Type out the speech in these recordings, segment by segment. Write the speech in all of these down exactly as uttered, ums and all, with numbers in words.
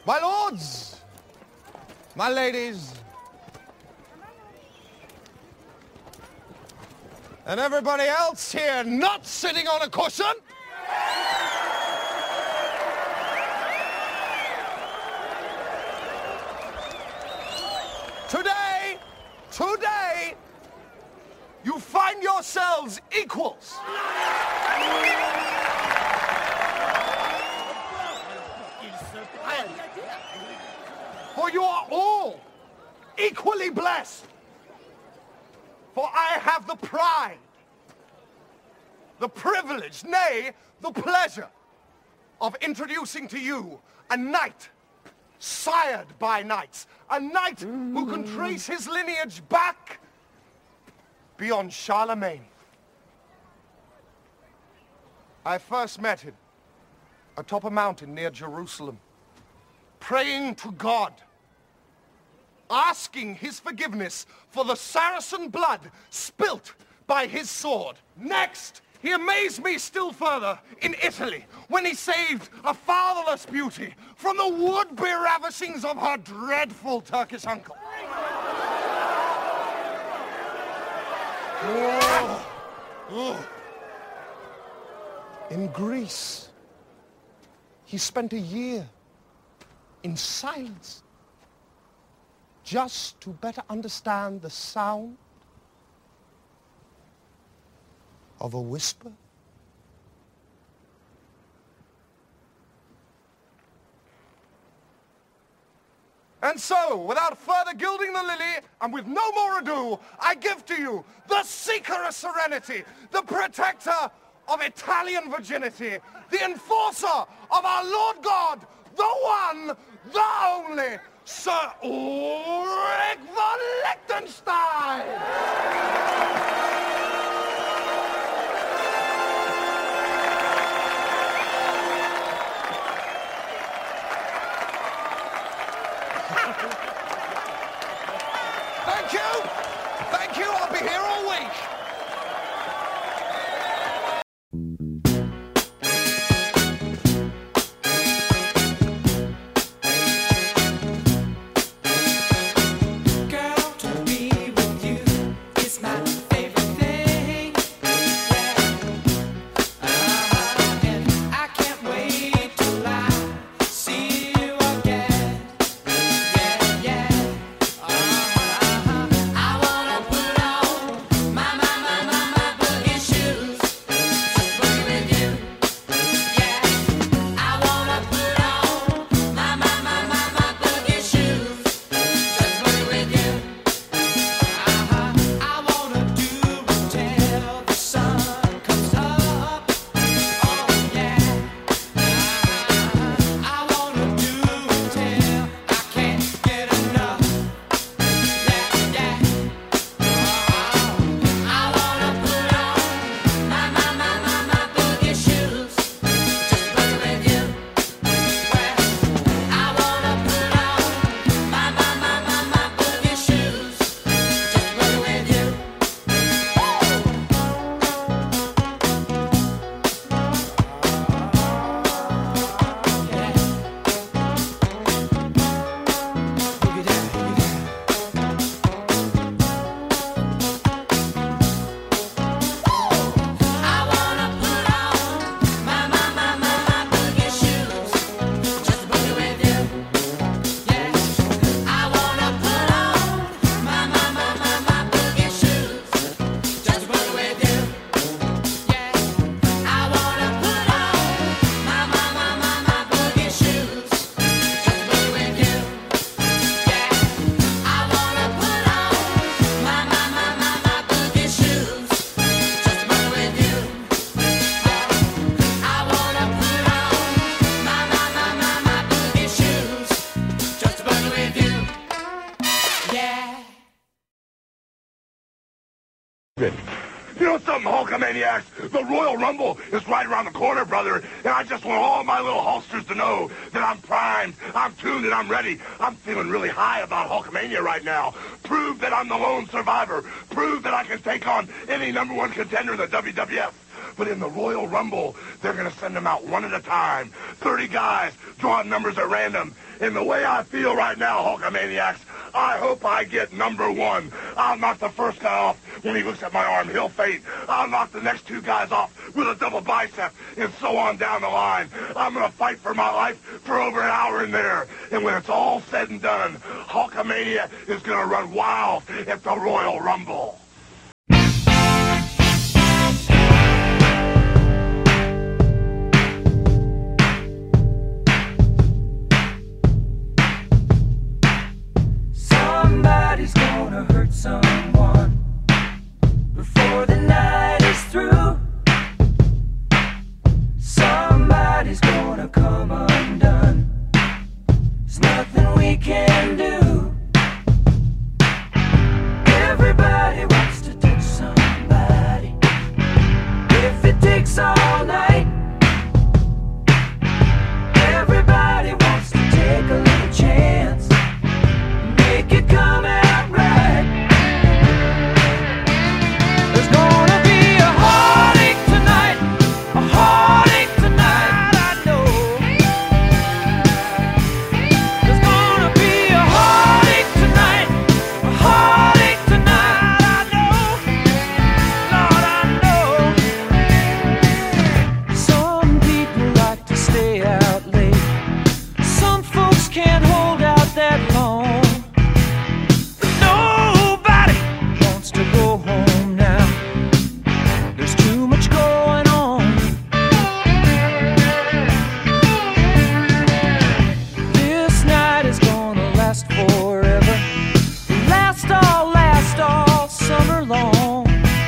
My lords, my ladies, and everybody else here not sitting on a cushion. Today, today, you find yourselves equals. For you are all equally blessed. For I have the pride, the privilege, nay, the pleasure of introducing to you a knight sired by knights, a knight who can trace his lineage back beyond Charlemagne. I first met him atop a mountain near Jerusalem, praying to God, asking his forgiveness for the Saracen blood spilt by his sword. Next, he amazed me still further in Italy when he saved a fatherless beauty from the would-be ravishings of her dreadful Turkish uncle. Oh. Oh. In Greece, he spent a year in silence, just to better understand the sound of a whisper. And so, without further gilding the lily, and with no more ado, I give to you the seeker of serenity, the protector of Italian virginity, the enforcer of our Lord God, the one, the only, Sir Ulrich von Liechtenstein! Thank you! Thank you, I'll be here all week! You know something, Hulkamaniacs? The Royal Rumble is right around the corner, brother, and I just want all my little Hulksters to know that I'm primed, I'm tuned, and I'm ready. I'm feeling really high about Hulkamania right now. Prove that I'm the lone survivor. Prove that I can take on any number one contender in the W W F. But in the Royal Rumble, they're going to send them out one at a time. thirty guys drawing numbers at random. And the way I feel right now, Hulkamaniacs, I hope I get number one. I'll knock the first guy off when he looks at my arm. He'll faint. I'll knock the next two guys off with a double bicep and so on down the line. I'm going to fight for my life for over an hour in there. And when it's all said and done, Hulkamania is going to run wild at the Royal Rumble. Somebody's gonna hurt someone before the night is through. Somebody's gonna come undone. There's nothing we can do. Everybody wants to touch somebody. If it takes all night, everybody wants to take a little chance. Make it come out right. There's gonna be a heartache tonight, a heartache tonight, I know. There's gonna be a heartache tonight, a heartache tonight, I know. Lord, I know. Some people like to stay out late. Some folks can't hold out that long. To go home now. There's too much going on. This night is gonna last forever. Last all, last all summer long.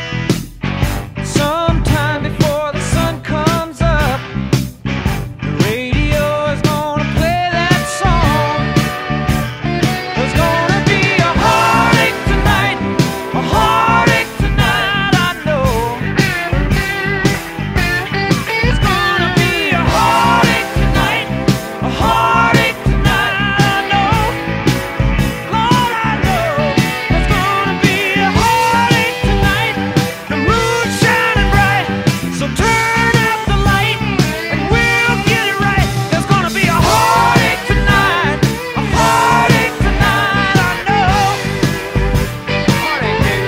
Sometime before the sun comes up, the radio is gonna play that song. There's gonna be a heartache tonight, a heartache tonight, I know. It's gonna be a heartache tonight, a heartache tonight, I know. Lord, I know. It's gonna be a heartache tonight. The moon's shining bright, so turn up the light and we'll get it right. There's gonna be a heartache tonight, a heartache tonight, I know. Heartache, baby.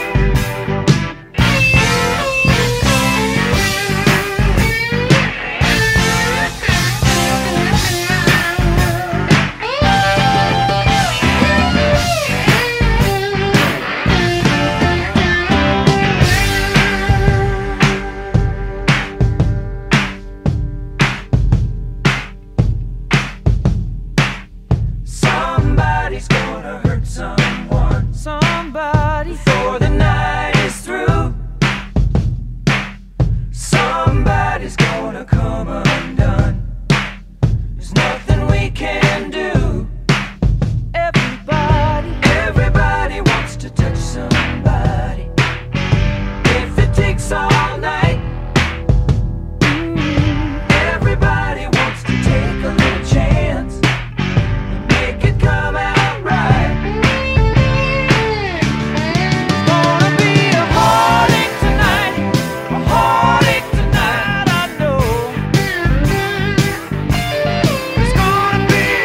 Somebody's gonna hurt someone. Somebody before the night is through. Somebody's gonna come undone. There's nothing we can do. Everybody, everybody wants to touch somebody. If it takes all night, mm, everybody wants to take a little chance. Make it come out right. There's gonna be a heartache tonight, a heartache tonight, I know. There's gonna be a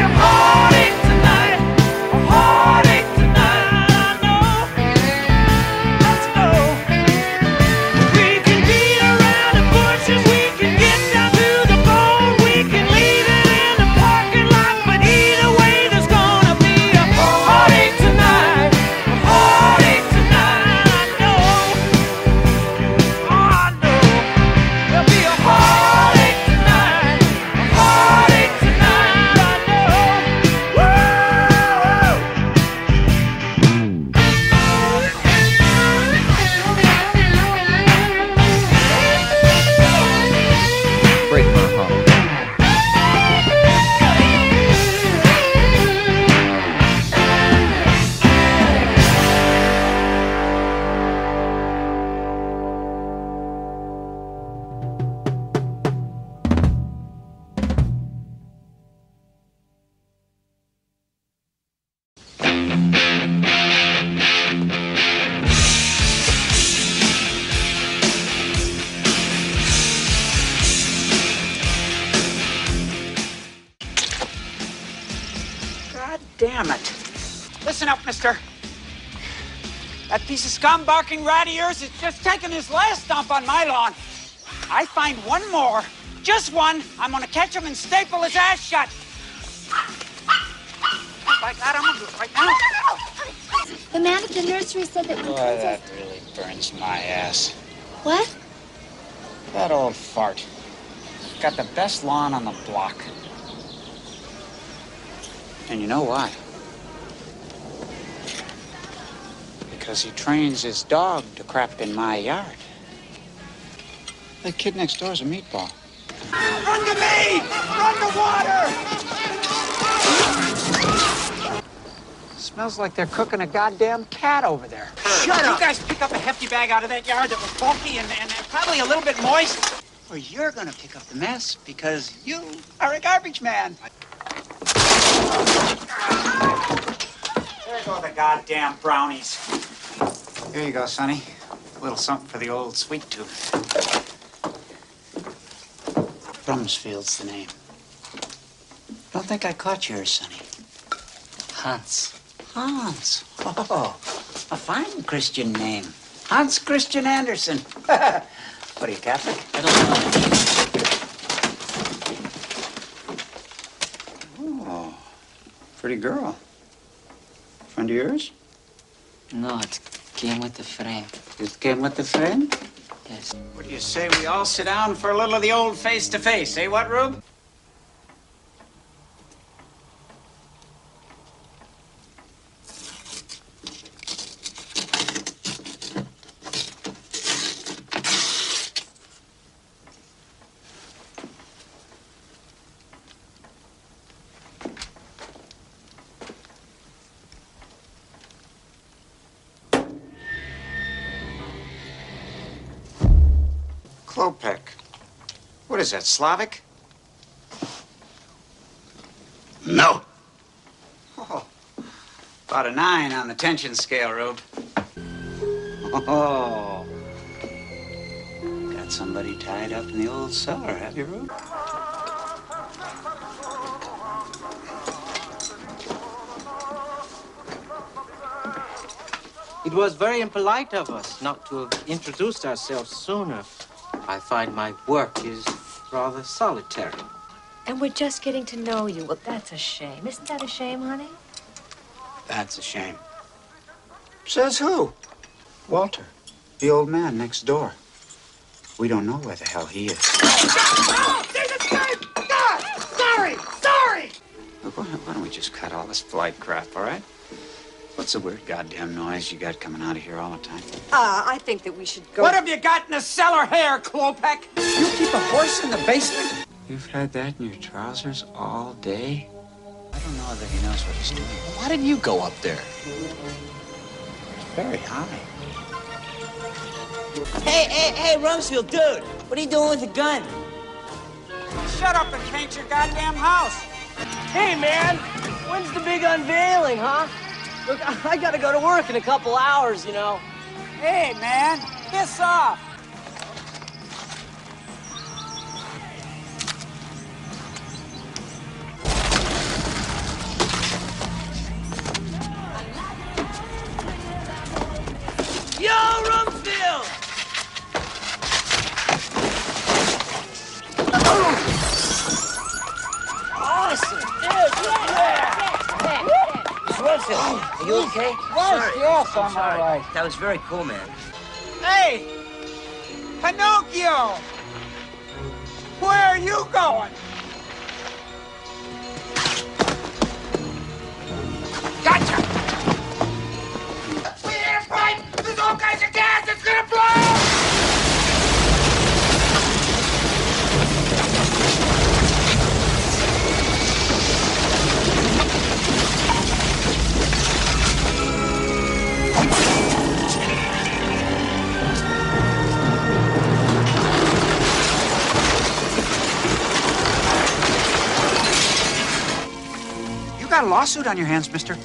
God damn it. Listen up, mister. That piece of scum barking rat of yours is just taking his last dump on my lawn. I find one more, just one, I'm gonna catch him and staple his ass shut. Oh, by God, I'm gonna do it right now. The man at the nursery said that when Boy, Princess... that really burns my ass. What? That old fart. Got the best lawn on the block. And you know why? Because he trains his dog to crap in my yard. That kid next door's a meatball. Run to me! Run to water! Smells like they're cooking a goddamn cat over there. Shut up! You guys pick up a hefty bag out of that yard that was bulky and, and probably a little bit moist. Or you're gonna pick up the mess because you are a garbage man. There go the goddamn brownies. Here you go, Sonny. A little something for the old sweet tooth. Brumsfield's the name. Don't think I caught yours, Sonny. Hans. Hans. Oh, a fine Christian name. Hans Christian Andersen. What are you, Catholic? I don't know. Oh, pretty girl. Friend of yours? No, it came with the frame. It came with the friend? Yes. What do you say we all sit down for a little of the old face-to-face, eh, what, Rube? Klopek. What is that, Slavic? No. Oh, about a nine on the tension scale, Rube. Oh. Got somebody tied up in the old cellar, have you, Rube? It was very impolite of us not to have introduced ourselves sooner. I find my work is rather solitary. And we're just getting to know you. Well, that's a shame. Isn't that a shame, honey? That's a shame. Says who? Walter, the old man next door. We don't know where the hell he is. Oh, there's a knife! God! Sorry! Sorry! Look, why don't, why don't we just cut all this flight crap, all right? What's the weird goddamn noise you got coming out of here all the time? Uh, I think that we should go... What have you got in the cellar here, Klopek? You keep a horse in the basement? You've had that in your trousers all day? I don't know that he knows what he's doing. Why didn't you go up there? It's very high. Hey, hey, hey, Rumsfeld, dude! What are you doing with a gun? Shut up and paint your goddamn house. Hey, man! When's the big unveiling, huh? Look, I gotta go to work in a couple hours, you know. Hey, man, piss off. Yo, Rumsfeld! Awesome! Dude, yeah! Rumsfeld, are you okay? Yes, yes, I'm all right. That was very cool, man. Hey, Pinocchio, where are you going? Gotcha! We need a pipe! There's all kinds of gas! It's gonna blow! You got a lawsuit on your hands, mister.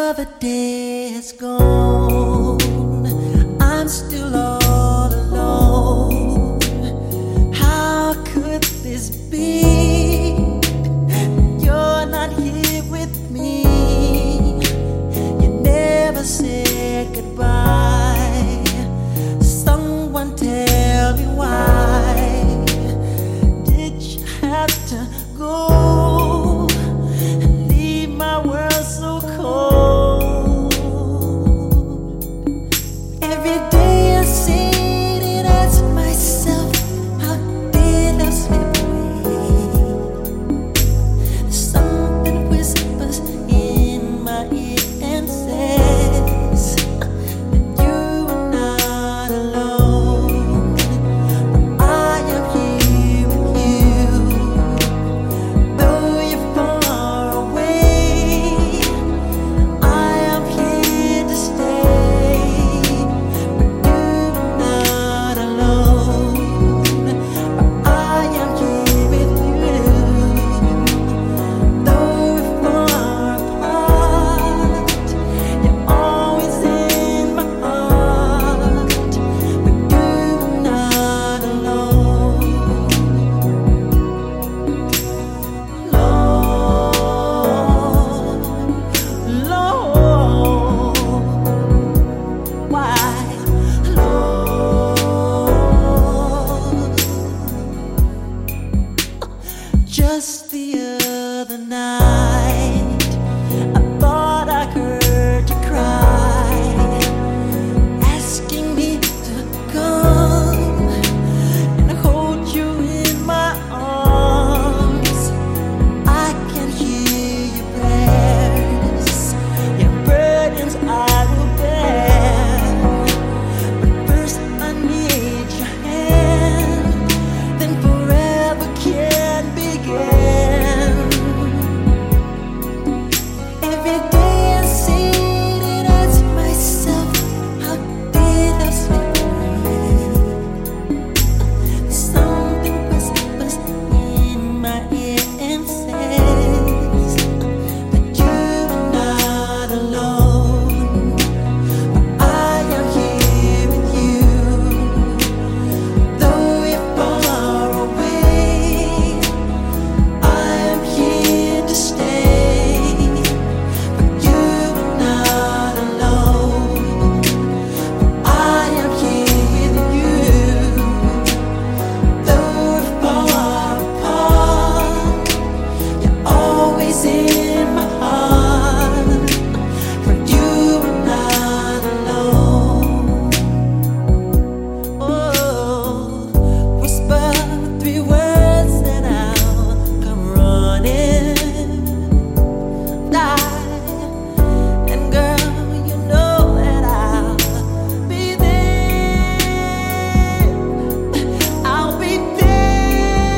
Another day has gone. I'm still all alone. How could this be? You're not here with me. You never said goodbye. Someone tell me why did you have to go? My world so cold. Every day I sit and ask myself, how did I slip away? Something whispers in my ear and says that you are not alone. But I am here with you, though you're far away. Just the other night, I thought I heard you cry, asking me to come and hold you in my arms. I can hear your prayers, your burdens I will bear. But first I need your hand, then forever can begin. Every day I sit and ask myself, how did I slip away? Something whispers in my ear and says that you are not alone. But I am here with you, though you're far away. I am here to stay, but you are not alone. I am here with you, though we're far apart. You're always in my heart, but you are not alone. Oh, whisper three words and I'll come running. Die. And girl, you know that I'll be there. I'll be there.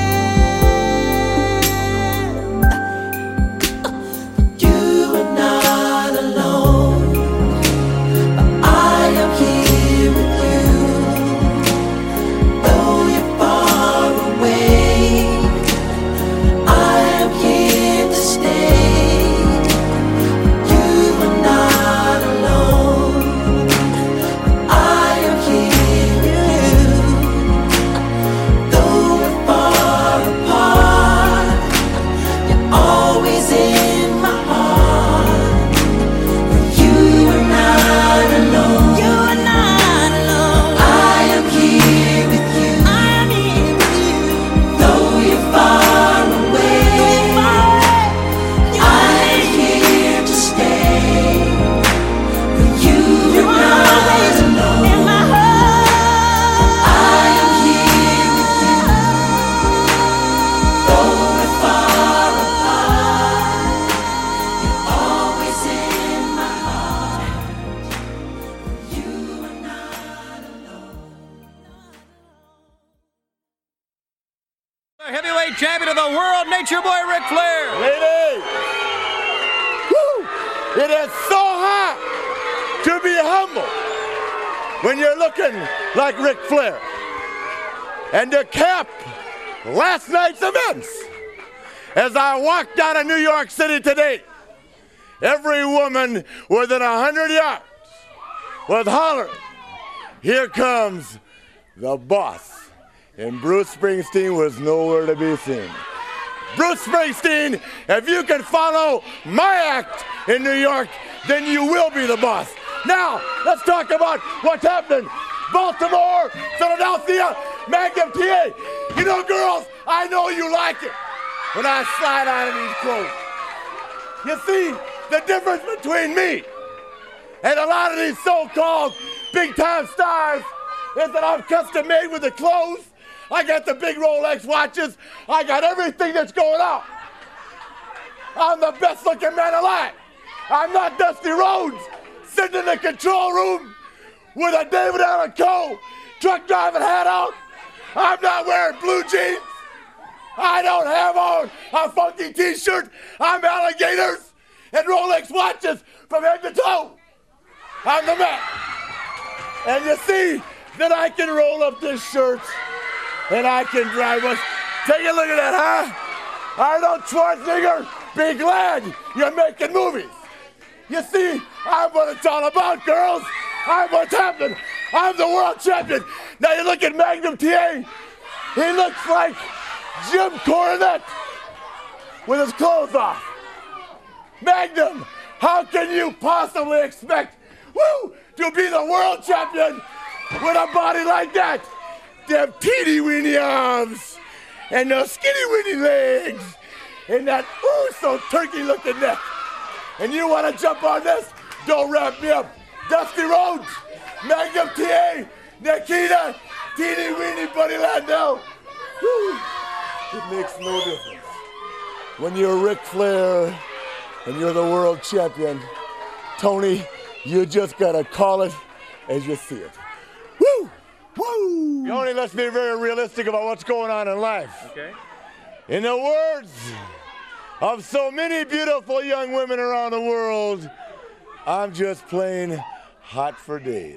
You are not alone. I am here with you, though you're far away. I am here to stay. You are not alone. I am here with you, though we're far apart. You're always in my heart. You are not alone. You are not alone. I am here with you. I am here with you, though you're far away. I am here to stay. But you are not alone. In my heart, I am here with you, though we're far apart. You're always in my heart. You are not alone. The heavyweight champion of the world, Nature Boy Ric Flair. Ladies, woo, it is so hard to be humble when you're looking like Ric Flair. And to cap last night's events, as I walked out of New York City today, every woman within a hundred yards was hollering, "Here comes the boss." And Bruce Springsteen was nowhere to be seen. Bruce Springsteen, if you can follow my act in New York, then you will be the boss. Now, let's talk about what's happening. Baltimore, Philadelphia, Magnum T A. You know, girls, I know you like it when I slide out of these clothes. You see, the difference between me and a lot of these so-called big-time stars is that I'm custom made with the clothes. I got the big Rolex watches. I got everything that's going on. I'm the best looking man alive. I'm not Dusty Rhodes sitting in the control room with a David Allen Coe truck driving hat on. I'm not wearing blue jeans. I don't have on a funky t-shirt. I'm alligators and Rolex watches from head to toe. I'm the man. And you see that I can roll up this shirt and I can drive us. Take a look at that, huh? Arnold Schwarzenegger, be glad you're making movies. You see, I'm what it's all about, girls. I'm what's happening. I'm the world champion. Now you look at Magnum T A. He looks like Jim Cornette with his clothes off. Magnum, how can you possibly expect, woo, to be the world champion with a body like that? Them teeny weeny arms and those skinny weeny legs and that ooh so turkey looking neck. And you want to jump on this? Don't wrap me up. Dusty Rhodes, Magnum T A, Nikita, teeny weeny Buddy Landau. Woo. It makes no difference. When you're Ric Flair and you're the world champion, Tony, you just gotta call it as you see it. Woo! Woo! Tony, let's be very realistic about what's going on in life. Okay. In the words of so many beautiful young women around the world, I'm just plain hot for days.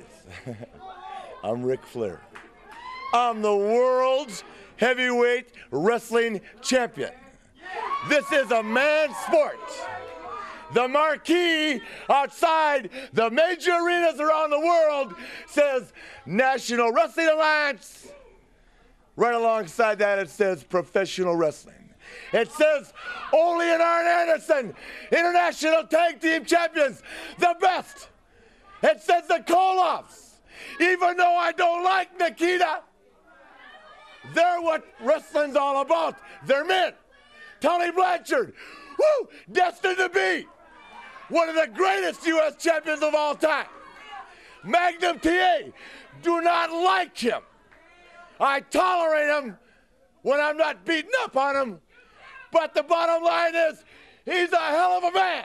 I'm Ric Flair. I'm the world's heavyweight wrestling champion. This is a man's sport. The marquee outside the major arenas around the world says National Wrestling Alliance. Right alongside that it says Professional Wrestling. It says Ole and Arn Anderson, International Tag Team Champions, the best. It says the Koloffs. Even though I don't like Nikita, they're what wrestling's all about. They're men. Tony Blanchard, woo, destined to be one of the greatest U S champions of all time. Magnum T A, do not like him. I tolerate him when I'm not beating up on him. But the bottom line is, he's a hell of a man.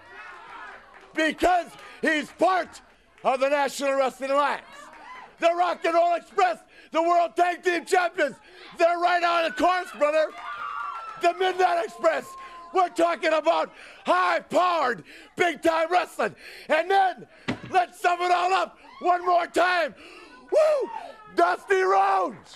Because he's part of the National Wrestling Alliance. The Rock and Roll Express, the World Tag Team Champions, they're right on the course, brother. The Midnight Express, we're talking about high-powered, big-time wrestling. And then, let's sum it all up one more time. Woo! Dusty Rhodes,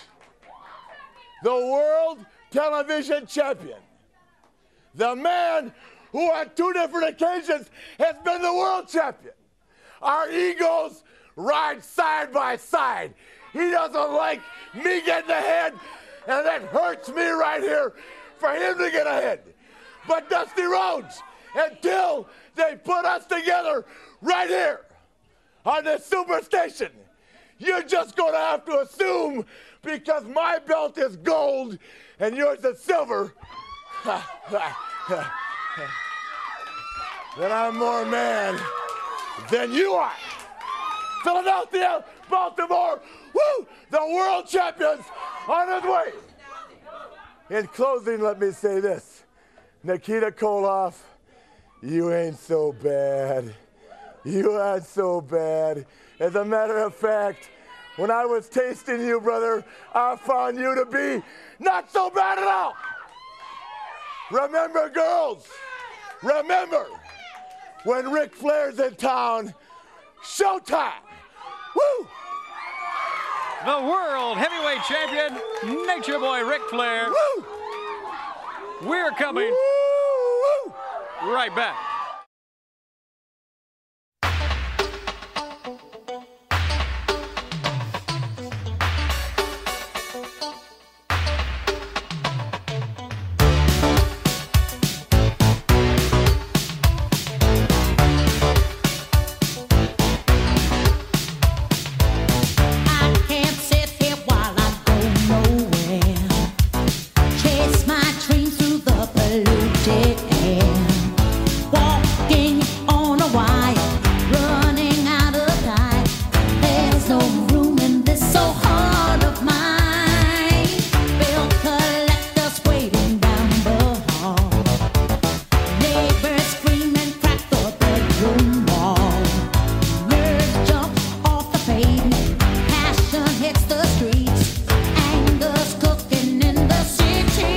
the World Television Champion. The man who on two different occasions has been the world champion. Our egos ride side by side. He doesn't like me getting ahead, and that hurts me right here for him to get ahead. But Dusty Rhodes, until they put us together right here on this superstation, you're just going to have to assume, because my belt is gold and yours is silver, that I'm more man than you are. Philadelphia, Baltimore, woo, the world champions on his way. In closing, let me say this. Nikita Koloff, you ain't so bad. You ain't so bad. As a matter of fact, when I was tasting you, brother, I found you to be not so bad at all. Remember, girls, remember, when Ric Flair's in town, showtime. Woo! The world heavyweight champion, Nature Boy Ric Flair. Woo! We're coming Woo! right back. dead end. Walking on a wire, running out of time. There's no room in this so heart of mine. Bill collectors waiting down the hall. Neighbors screaming, crack the bedroom wall. Nerves jump off the pavement. Passion hits the streets. Anger's cooking in the city.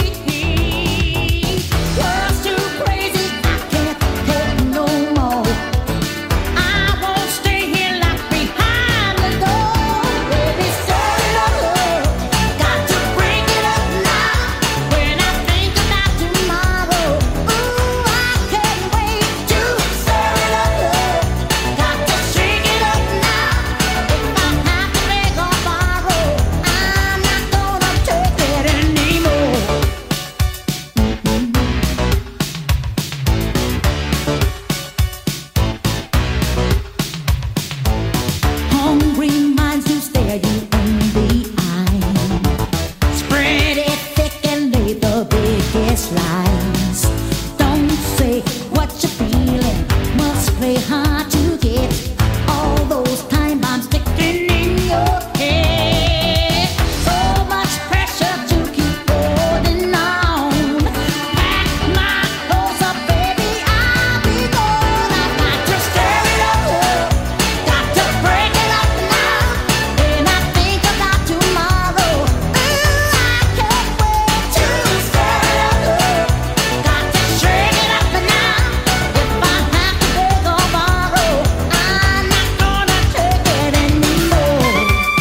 World's too crazy, I can't take no more. I won't stay here locked behind the door. Baby, stir it up, got to break it up now. When I think about tomorrow, ooh, I can't wait to stir it up. Got to shake it up now. If I have to beg or borrow, I'm not gonna take it anymore. Hungry minds who stare you in the eye. Spread it thick and lay the biggest lies. Don't say what you're feeling. Must play hard to get. All those time bombs sticking in your head. So much pressure to keep holding on. Pack my clothes up, baby, I'll be gone. I got to stir it up, got to break it up now. When I think about tomorrow, ooh, I can't wait to stir it up. Got to shake it up now. If I have to beg or borrow, I'm not gonna take it anymore.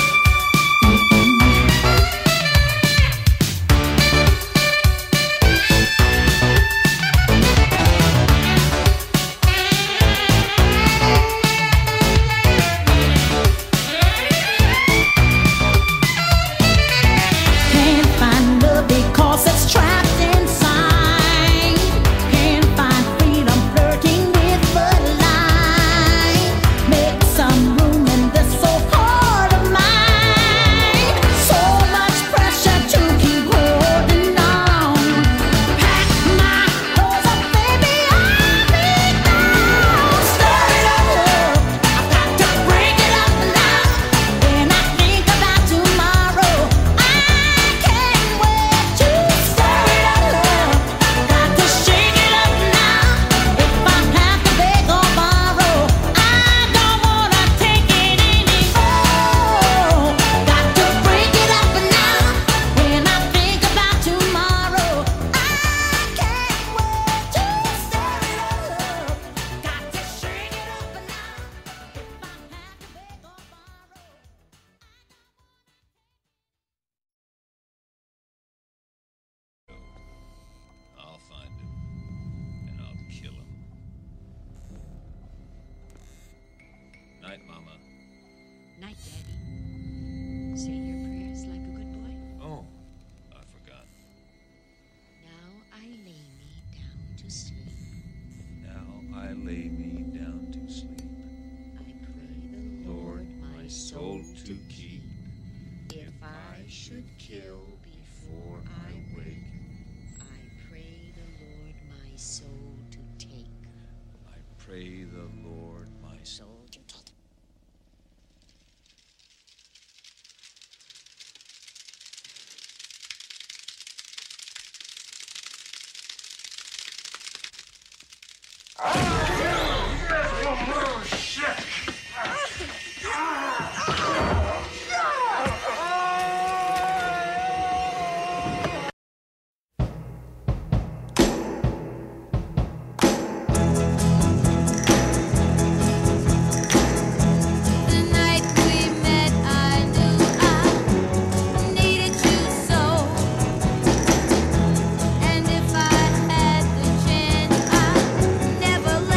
Can't find love because it's trapped inside. Can't find freedom flirting with the line. Make some room in this so heart of mine. So much pressure to keep holding on. Pack my clothes up, baby, I'll be gone. Stir it up, I've got to break it up now. When I think about tomorrow, I can't wait to stir it up. Got to shake it up now. If I have to beg or borrow, I don't wanna take it anymore. Got to break it up now. When I think about tomorrow, I can't wait to stir it up. Got to shake it up now. If I have to beg or borrow. I'll find him, and I'll kill him. Night, Mama. Night, Daddy. Say your prayers like a good boy. Oh, I forgot. Now I lay me down to sleep. Now I lay me down to sleep. I pray the Lord, my soul to keep. If I should kill before I wake, I pray the Lord my soul to take. I pray the Lord my soul. Soul to take. Never let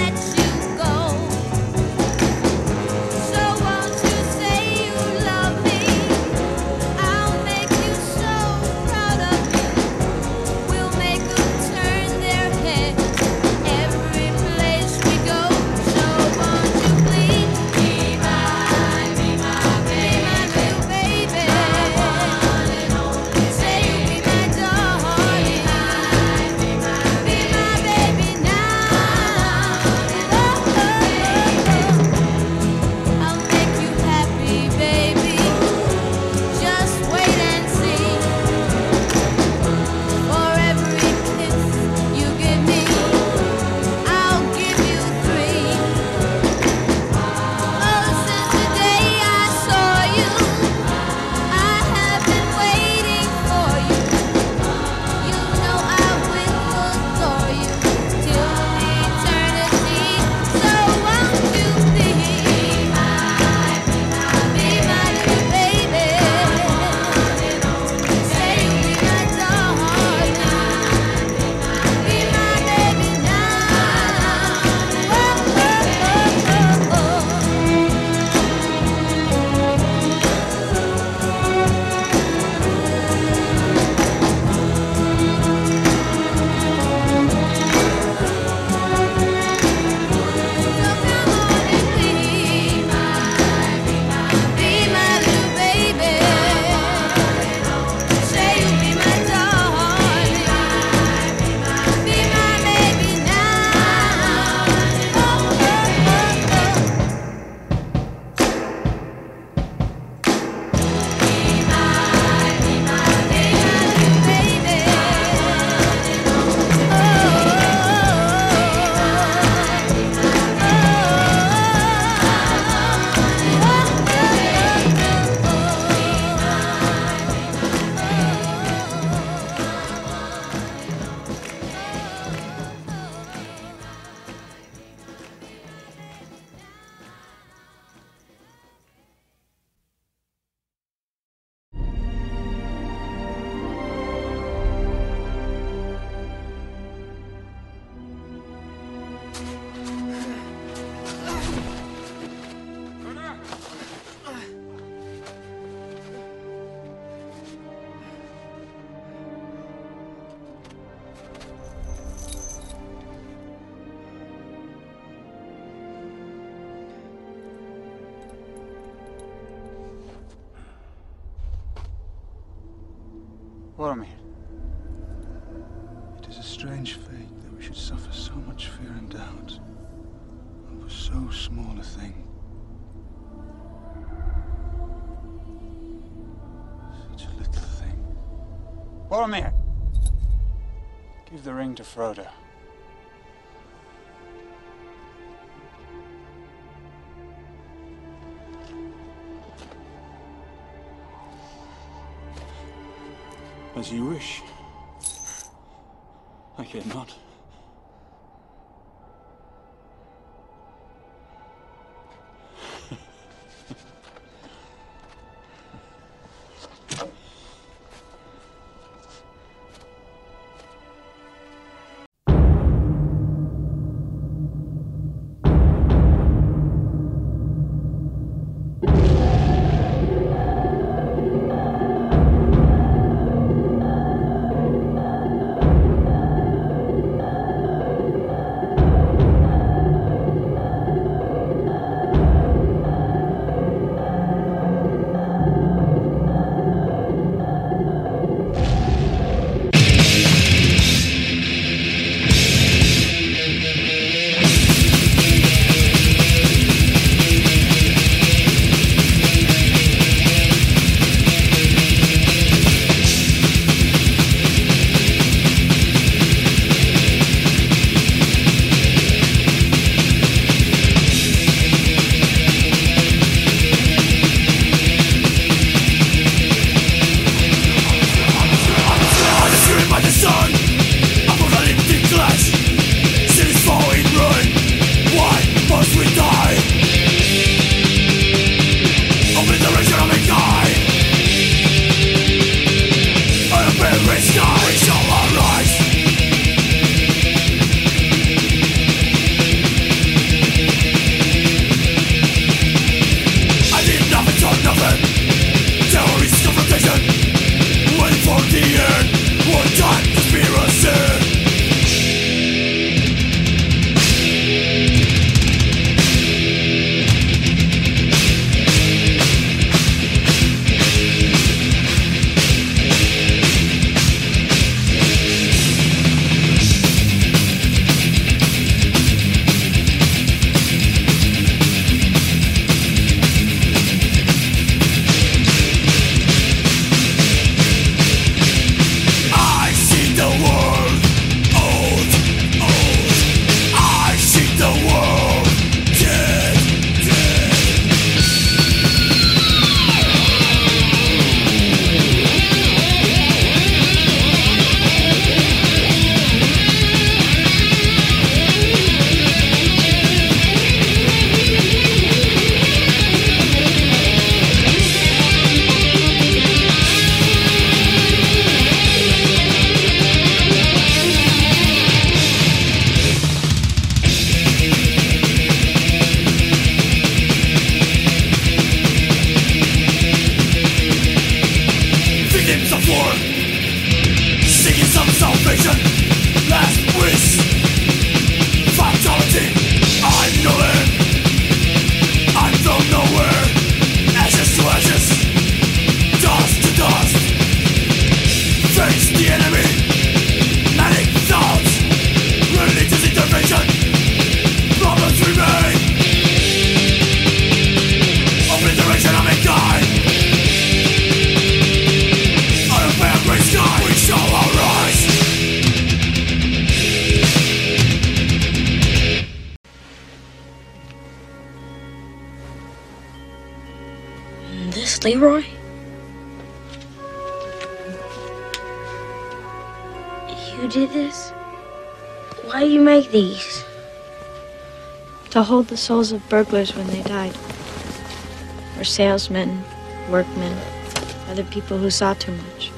Boromir, it is a strange fate that we should suffer so much fear and doubt over so small a thing. Such a little thing. Boromir! Give the ring to Frodo. As you wish. I cannot. Leroy? You did this? Why do you make these? To hold the souls of burglars when they died. Or salesmen, workmen, other people who saw too much.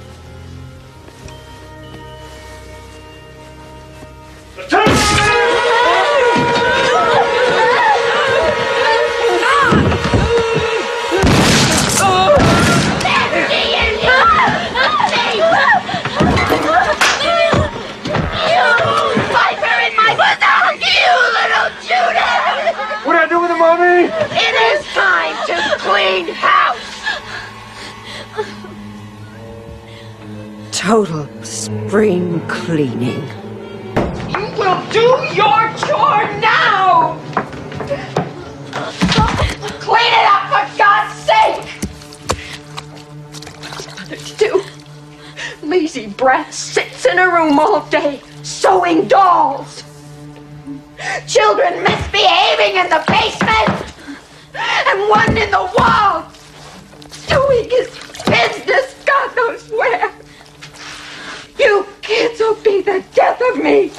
What do I do with the mommy? It is time to clean house. total spring cleaning. You will do your chore now! Clean it up, for God's sake! Others do. Lazy breath sits in a room all day, sewing dolls. Children misbehaving in the basement, and one in the wall, doing his business God knows where. You kids will be the death of me.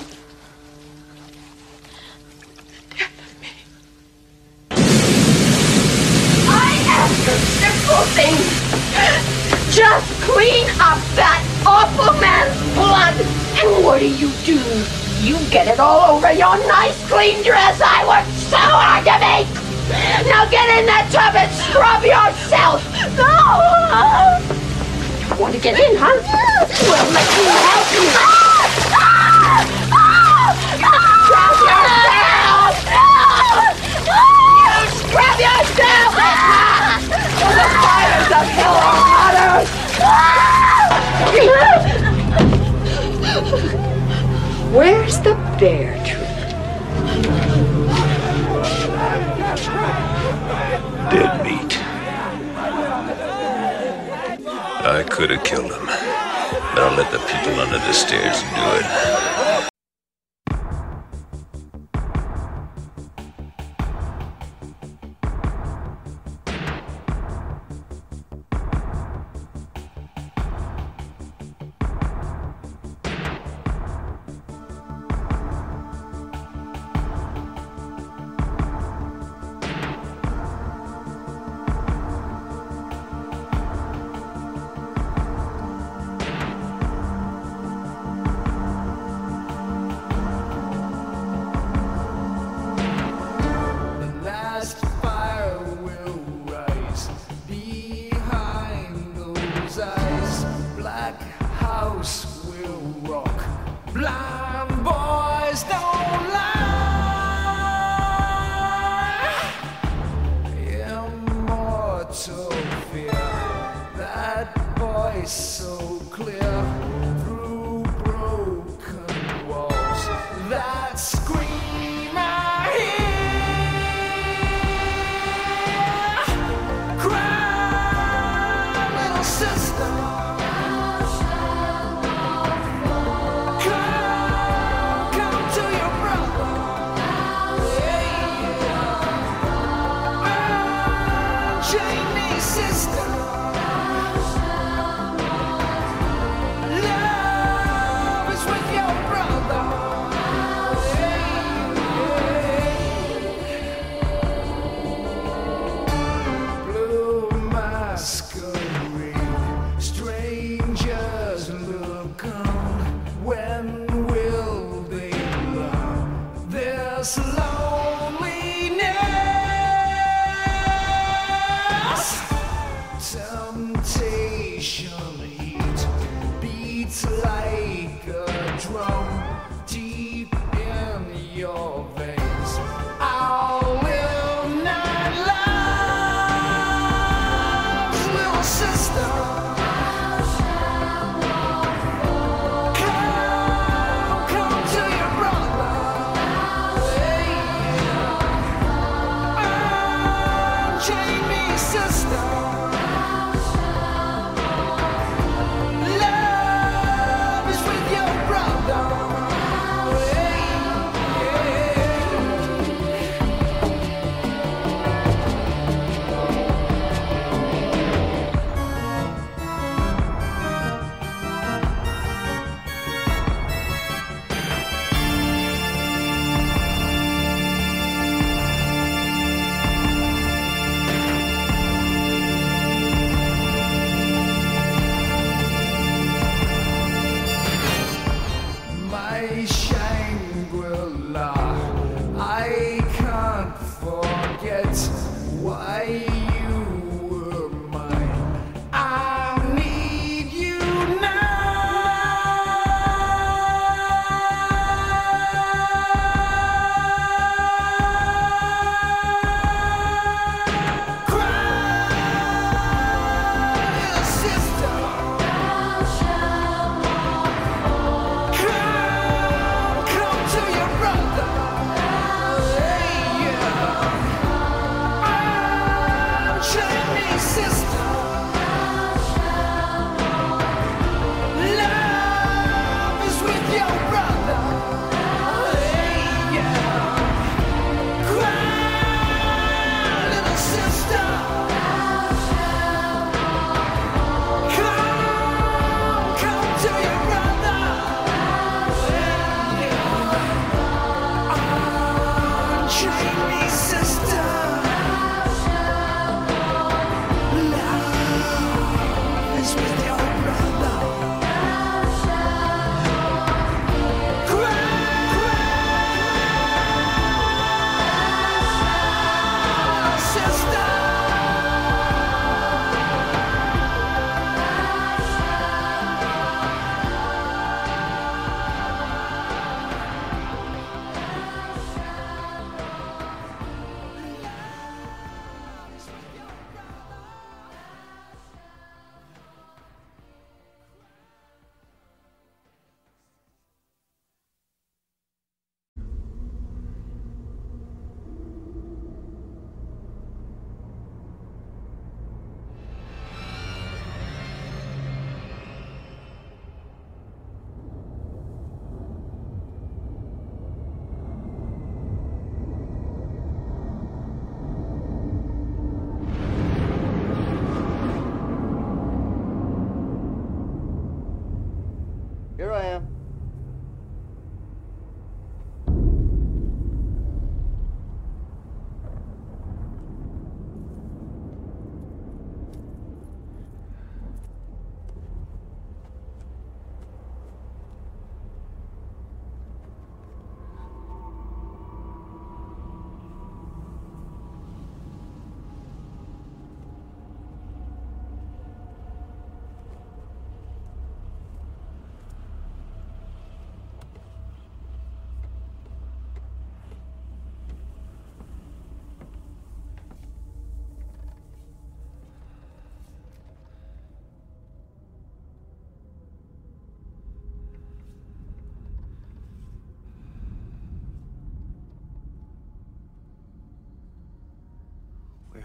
Simple thing. Just clean up that awful man's blood. And what do you do? You get it all over your nice clean dress I worked so hard to make. Now get in that tub and scrub yourself. No! You want to get in, huh? Well, let me help you. Scrub yourself! You scrub yourself! The fires of hell are hotter! Where's the bear tree? Dead meat. I could have killed him, but I'll let the people under the stairs do it.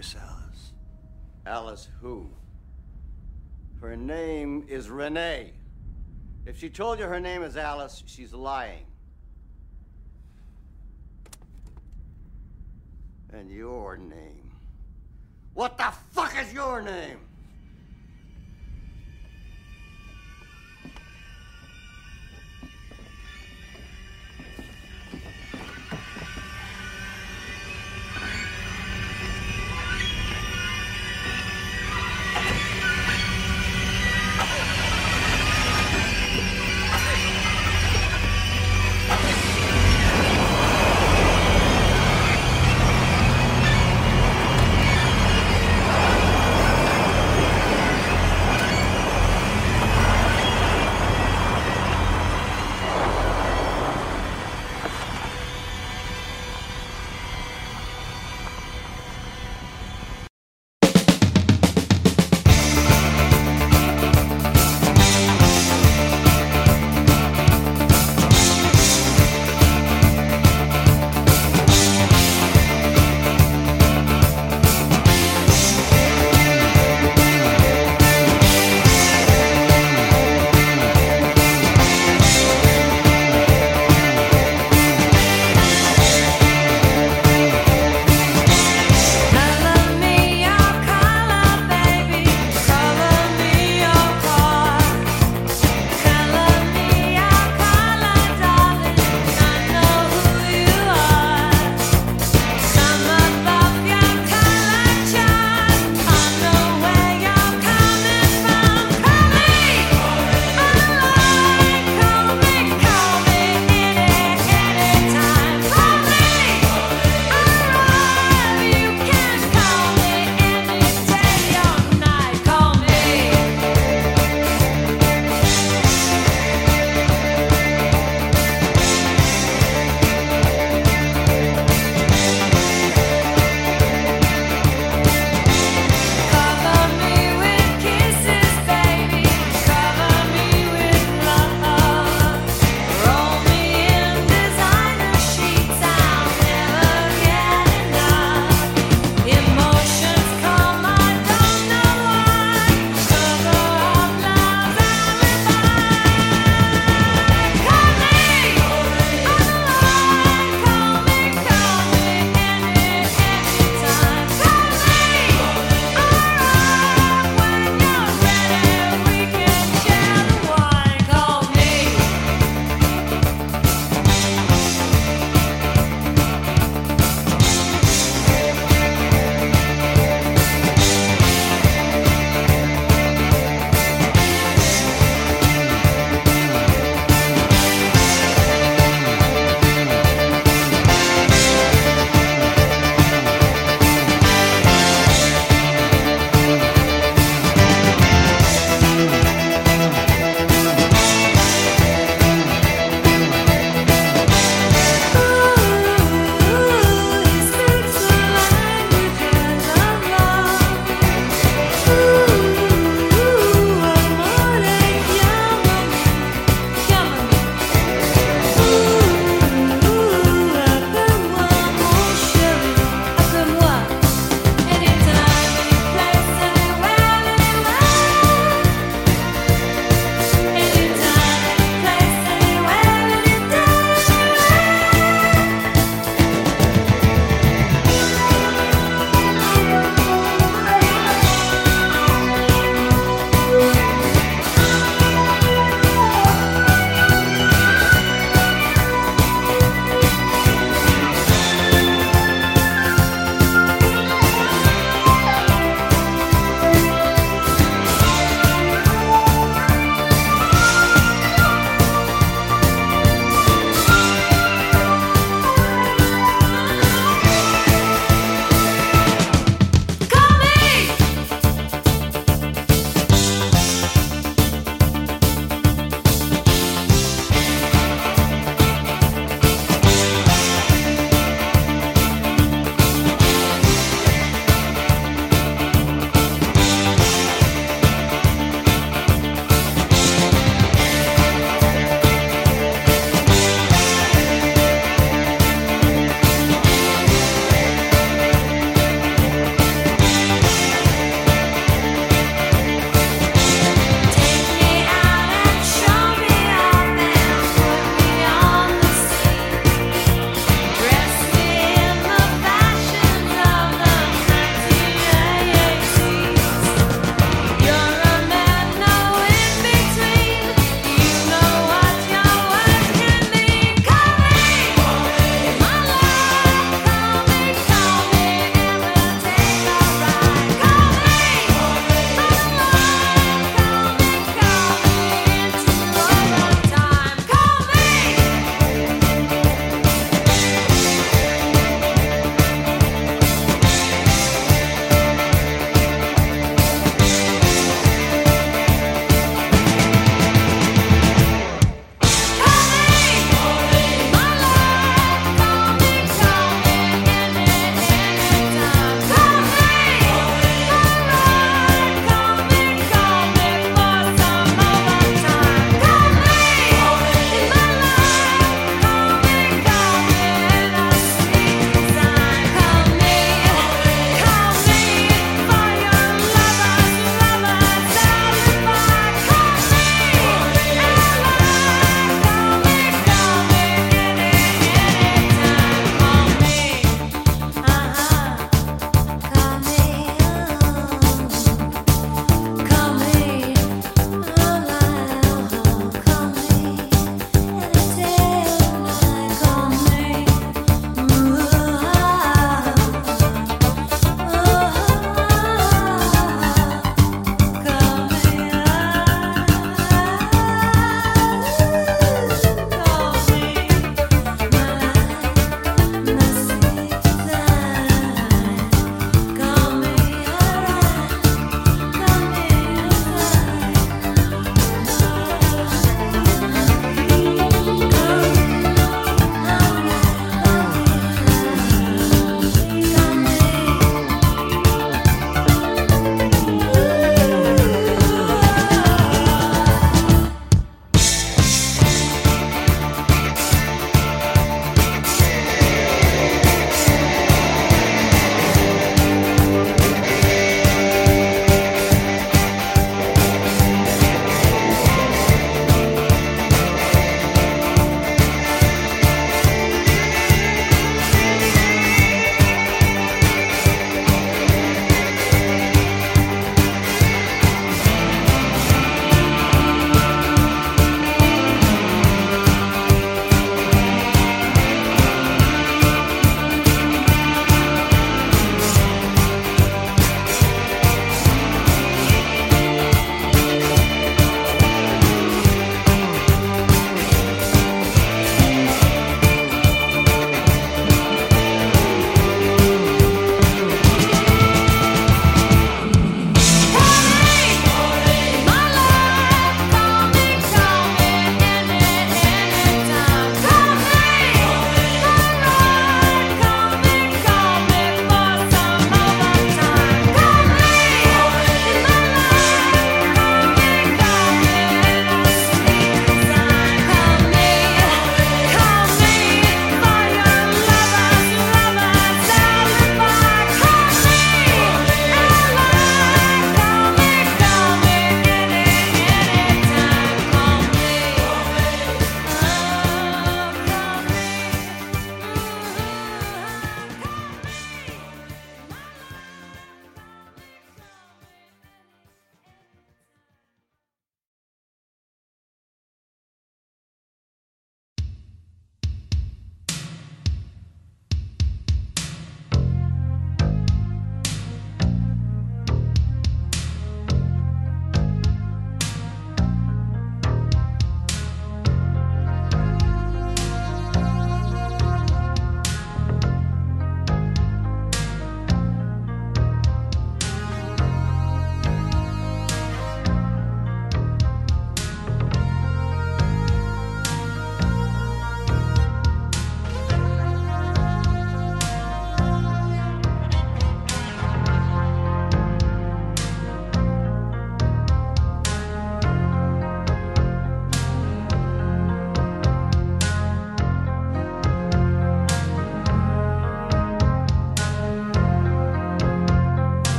Miss Alice. Alice who? Her name is Renee. If she told you her name is Alice, she's lying. And your name? What the fuck is your name?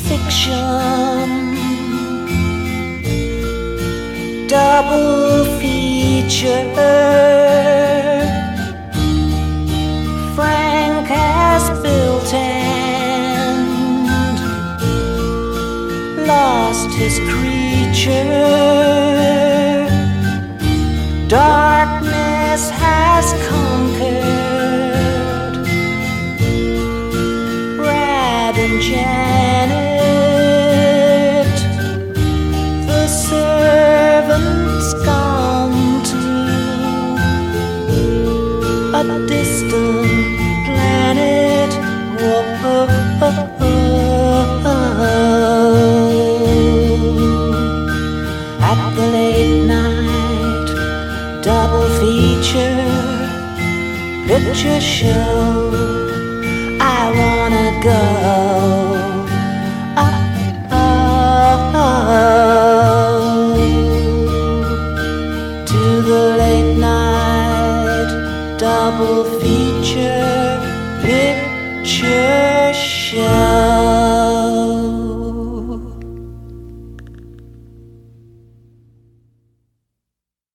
fiction. Double feature. Frank has built and lost his creature. Darkness has conquered. Brad and Janet, the servant's gone to a distant